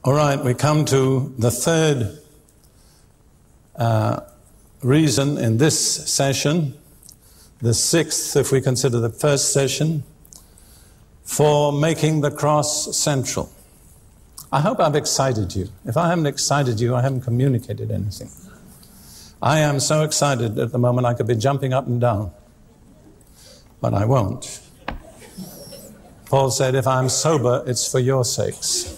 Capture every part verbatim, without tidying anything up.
All right, we come to the third uh, reason in this session, the sixth, if we consider the first session, for making the cross central. I hope I've excited you. If I haven't excited you, I haven't communicated anything. I am so excited at the moment I could be jumping up and down, but I won't. Paul said, if I'm sober, it's for your sakes.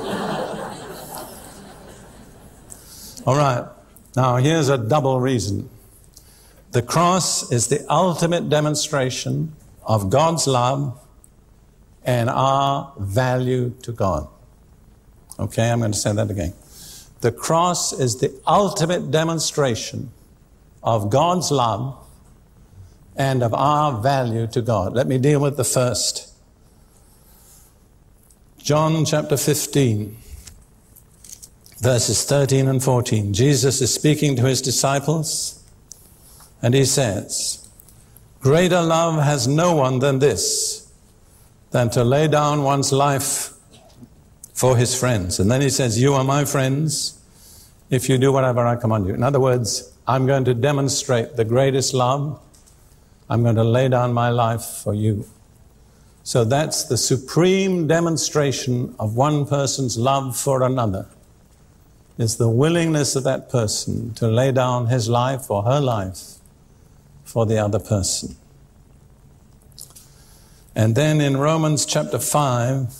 All right, now here's a double reason. The cross is the ultimate demonstration of God's love and our value to God. Okay, I'm going to say that again. The cross is the ultimate demonstration of God's love and of our value to God. Let me deal with the first. John chapter fifteen. Verses thirteen and fourteen. Jesus is speaking to his disciples, and he says, greater love has no one than this, than to lay down one's life for his friends. And then he says, you are my friends if you do whatever I command you. In other words, I'm going to demonstrate the greatest love. I'm going to lay down my life for you. So that's the supreme demonstration of one person's love for another. Is the willingness of that person to lay down his life or her life for the other person. And then in Romans chapter five,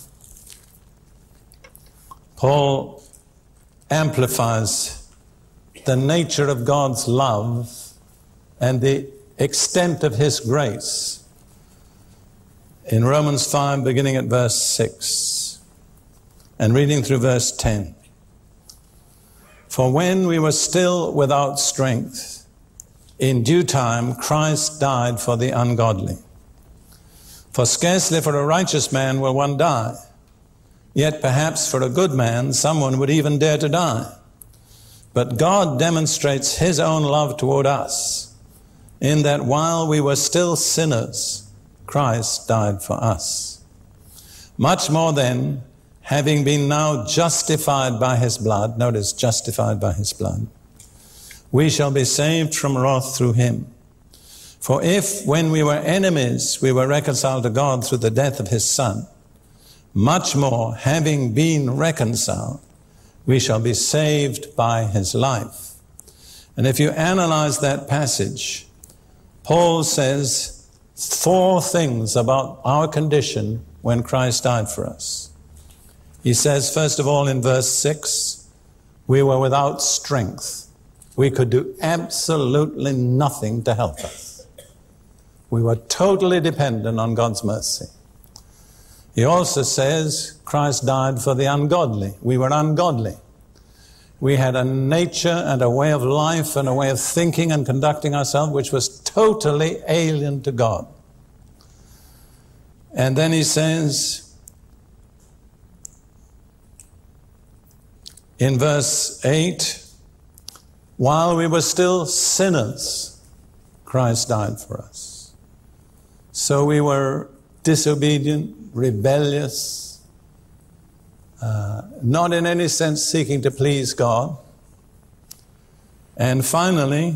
Paul amplifies the nature of God's love and the extent of his grace. In Romans five, beginning at verse six, and reading through verse ten. For when we were still without strength, in due time Christ died for the ungodly. For scarcely for a righteous man will one die, yet perhaps for a good man someone would even dare to die. But God demonstrates his own love toward us, in that while we were still sinners, Christ died for us. Much more then, having been now justified by his blood, notice, justified by his blood, we shall be saved from wrath through him. For if, when we were enemies, we were reconciled to God through the death of his Son, much more, having been reconciled, we shall be saved by his life. And if you analyze that passage, Paul says four things about our condition when Christ died for us. He says, first of all, in verse six, we were without strength. We could do absolutely nothing to help us. We were totally dependent on God's mercy. He also says, Christ died for the ungodly. We were ungodly. We had a nature and a way of life and a way of thinking and conducting ourselves which was totally alien to God. And then he says, in verse eight, while we were still sinners, Christ died for us. So we were disobedient, rebellious, uh, not in any sense seeking to please God. And finally,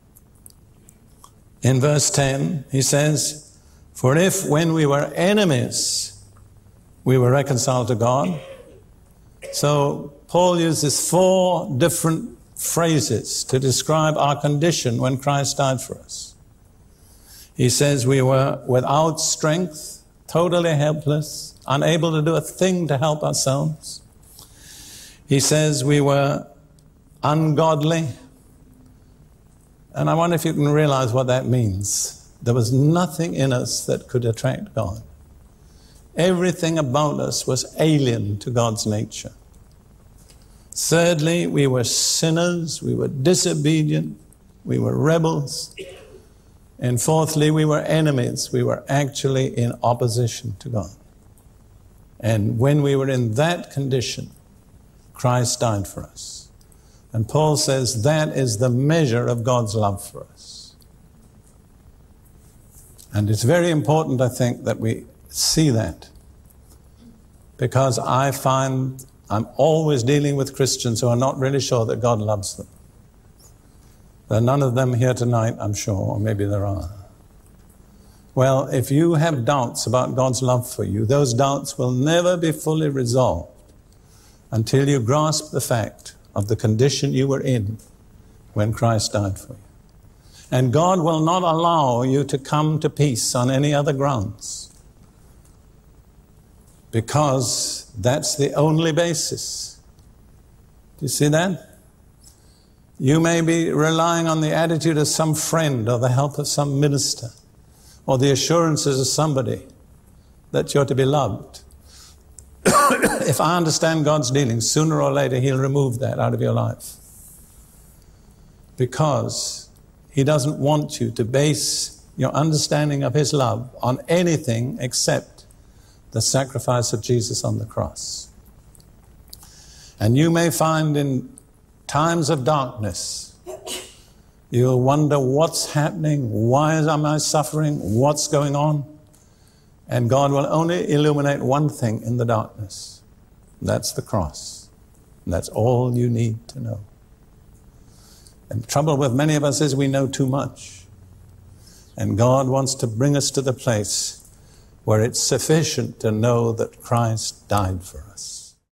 in verse ten, he says, for if when we were enemies, we were reconciled to God. So Paul uses four different phrases to describe our condition when Christ died for us. He says we were without strength, totally helpless, unable to do a thing to help ourselves. He says we were ungodly. And I wonder if you can realize what that means. There was nothing in us that could attract God. Everything about us was alien to God's nature. Thirdly, we were sinners, we were disobedient, we were rebels. And fourthly, we were enemies. We were actually in opposition to God. And when we were in that condition, Christ died for us. And Paul says that is the measure of God's love for us. And it's very important, I think, that we see that. Because I find I'm always dealing with Christians who are not really sure that God loves them. There are none of them here tonight, I'm sure, or maybe there are. Well, if you have doubts about God's love for you, those doubts will never be fully resolved until you grasp the fact of the condition you were in when Christ died for you. And God will not allow you to come to peace on any other grounds, because that's the only basis. Do you see that? You may be relying on the attitude of some friend or the help of some minister or the assurances of somebody that you're to be loved. If I understand God's dealings, sooner or later He'll remove that out of your life, because He doesn't want you to base your understanding of His love on anything except the sacrifice of Jesus on the cross. And you may find in times of darkness, you'll wonder what's happening, why am I suffering, what's going on? And God will only illuminate one thing in the darkness. That's the cross. And that's all you need to know. And the trouble with many of us is we know too much. And God wants to bring us to the place where it's sufficient to know that Christ died for us.